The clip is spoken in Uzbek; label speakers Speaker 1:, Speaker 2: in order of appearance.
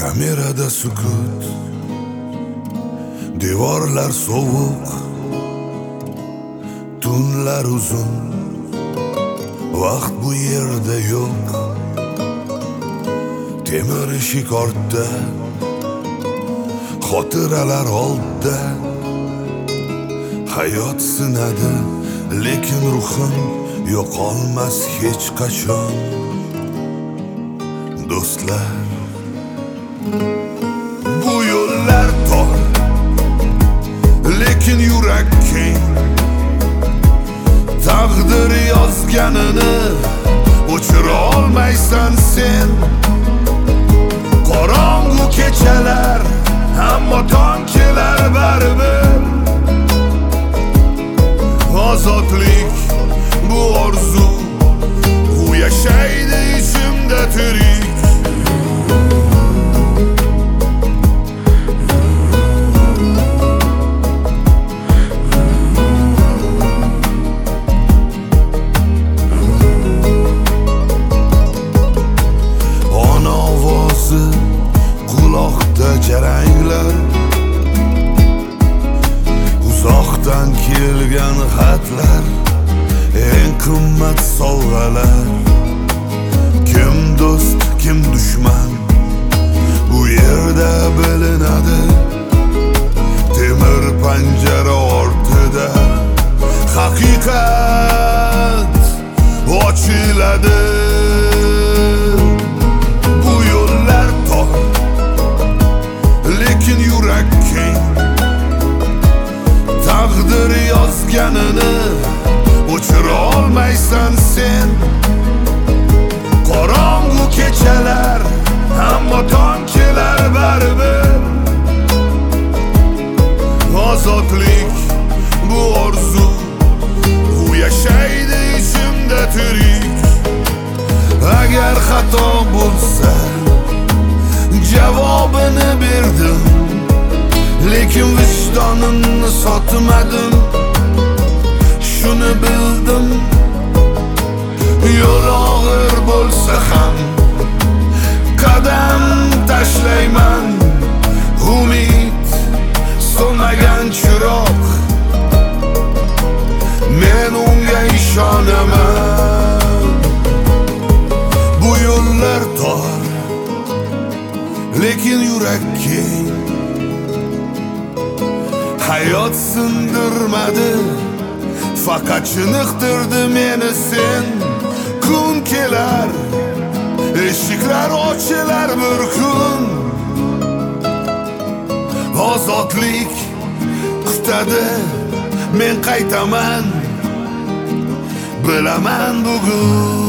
Speaker 1: Kamerada sukut, devorlar sovuq, tunlar uzun, vaqt bu yerda yo'q. Temir eshik ortda, xotiralar oldda. Hayot sinadi, lekin ruhim yo'qolmas hech qachon. Do'stlar, bu yo'llar tor, lekin yurak keng. Taqdir yozganini o'chira olmaysan sen. Qorong'u kechalar, ammo tong kelar baribir. Ozodlik bu orzu, u yashaydi ichimda tirik. Quloqda jaranglar, uzoqdan kelgan xatlar, eng qimmat sovg'alar. Kim do'st, kim dushman, bu yerda bilinadi. Temir panjara ortida haqiqat ochiladi. Yurak keng, taqdir yozganini o'chira olmaysan sen. Qorong'u kechalar, ammo tong kelar baribir. Ozodlik bu orzu, u yashaydi ichimda tirik. Agar xato bo'lsa, javobini berdim, lekin vijdonimni sotmadim. Shuni bildim, yo'l og'ir bo'lsa ham qadam tashlayman. Umid so'nmagan chiroq, men unga ishonaman. Bu yo'llar tor, lekin yurak keng. Hayot sindirmadi, faqat chiniqtirdi meni sen. Kun kelar, eshiklar ochilar bir kun. Ozodlik kutadi, men qaytaman, bilaman bugun.